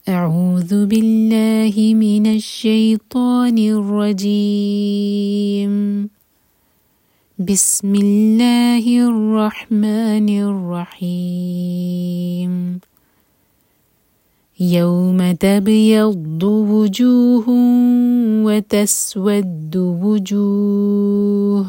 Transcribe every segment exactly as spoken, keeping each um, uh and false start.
أعوذ بالله من الشيطان الرجيم. بسم الله الرحمن الرحيم. يوم تبيض وجوه وتسود وجوه،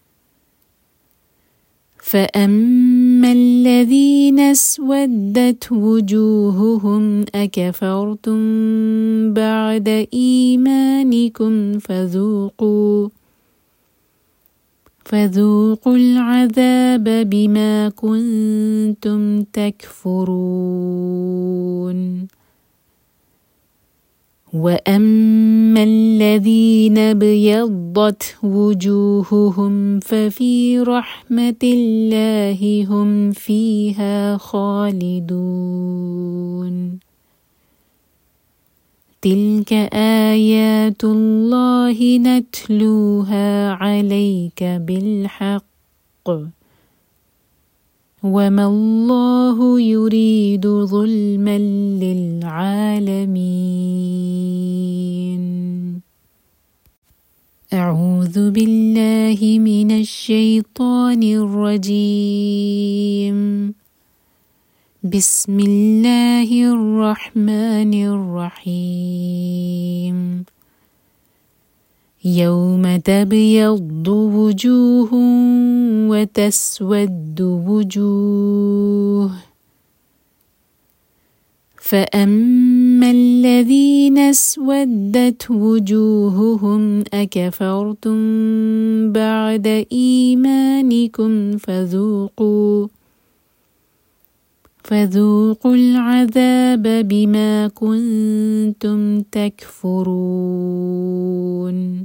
فأما الذين اسودت وجوههم أكفرتم بعد إيمانكم فذوقوا فذوقوا العذاب بما كنتم تكفرون. وأما الذين ابيضت وجوههم ففي رحمة الله هم فيها خالدون. تلك آيات الله نتلوها عليك بالحق، وما الله يريد ظلما للعالمين. أعوذ بالله من الشيطان الرجيم. بسم الله الرحمن الرحيم. يوم تبيض وجوه وتسود وجوه، فأما الذين اسودت وجوههم أكفرتم بعد إيمانكم فذوقوا فذوقوا العذاب بما كنتم تكفرون.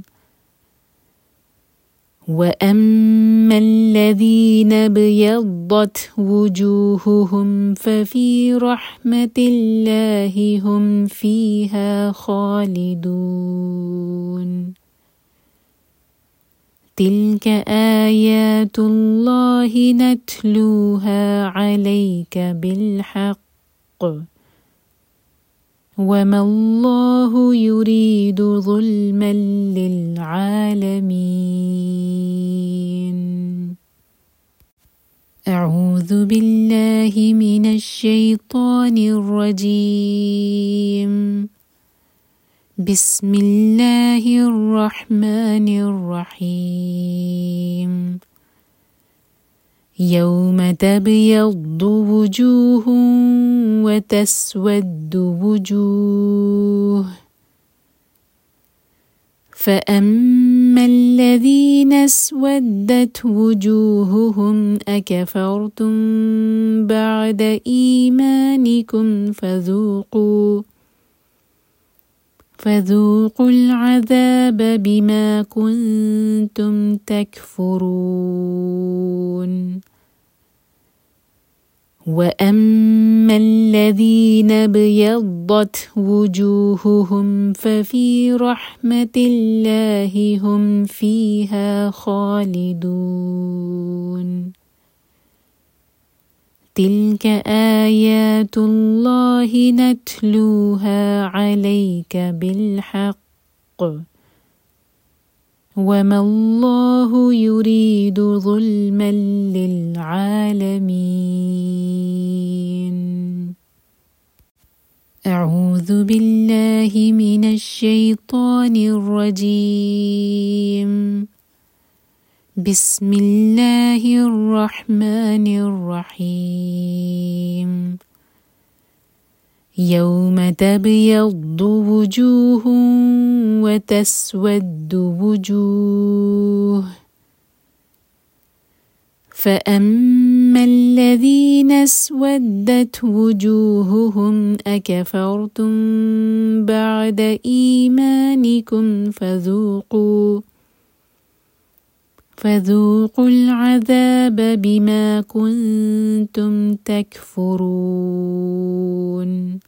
وأما الذين ابيضت وجوههم ففي رحمة الله هم فيها خالدون. تلك آيات الله نتلوها عليك بالحق، وما الله يريد ظلما للعالمين. أعوذ بالله من الشيطان الرجيم. بسم الله الرحمن الرحيم. يوم تبيض وجوه وتسود وجوه، فأما الذين اسودت وجوههم أكفرتم بعد إيمانكم فذوقوا فذوقوا العذاب بما كنتم تكفرون. وأما الذين ابيضت وجوههم ففي رحمة الله هم فيها خالدون. تلك آيات الله نتلوها عليك بالحق، وما الله يريد ظلما للعالمين. أعوذ بالله من الشيطان الرجيم. بسم الله الرحمن الرحيم. يوم تبيض وجوه وتسود وجوه، فأما الذين اسودت وجوههم أكفرتم بعد إيمانكم فذوقوا فذوقوا العذاب بما كنتم تكفرون.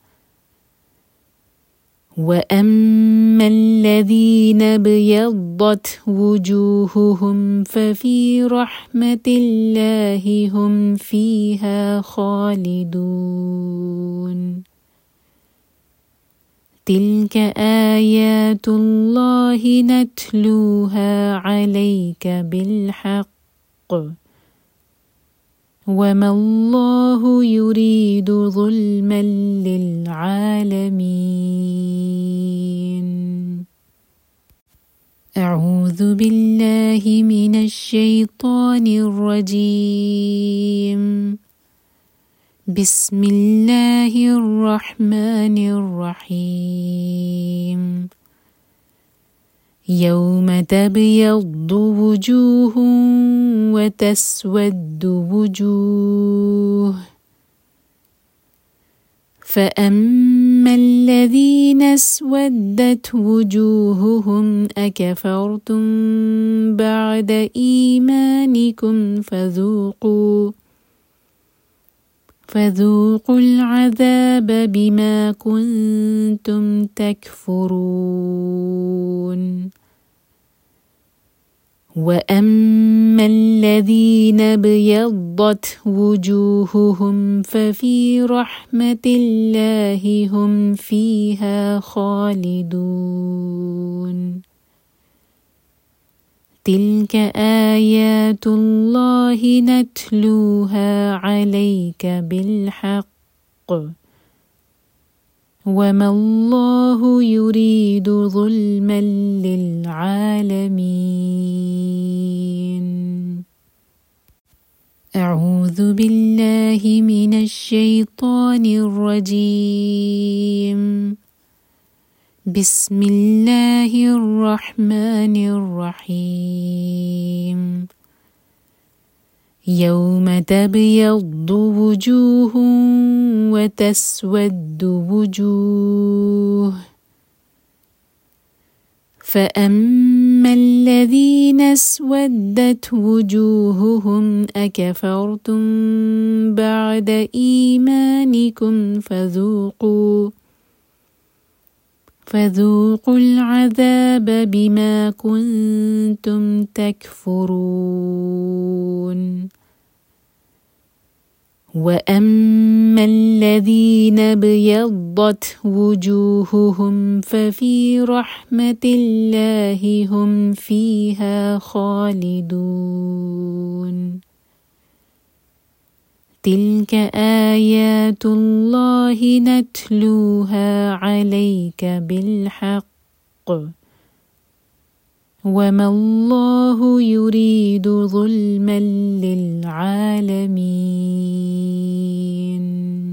وأما الذين ابيضت وجوههم ففي رحمة الله هم فيها خالدون. تلك آيات الله نتلوها عليك بالحق وما الله يريد ظلما للعالمين. أعوذ بالله من الشيطان الرجيم. بسم الله الرحمن الرحيم. يوم تبيض وجوه وتسود وجوه فأما الذين اسودت وجوههم أكفرتم بعد إيمانكم فذوقوا فذوقوا العذاب بما كنتم تكفرون. وأما الذين ابيضت وجوههم ففي رحمة الله هم فيها خالدون. تلك آيات الله نتلوها عليك بالحق وما الله يريد ظلما للعالمين. أعوذ بالله من الشيطان الرجيم. بسم الله الرحمن الرحيم. يوم تبيض وجوه وتسود وجوه فأما الذين اسودت وجوههم أكفرتم بعد إيمانكم فذوقوا فذوقوا العذاب بما كنتم تكفرون. وأما الذين ابيضت وجوههم ففي رحمة الله هم فيها خالدون. تلك آيات الله نتلوها عليك بالحق وما الله يريد ظلما للعالمين.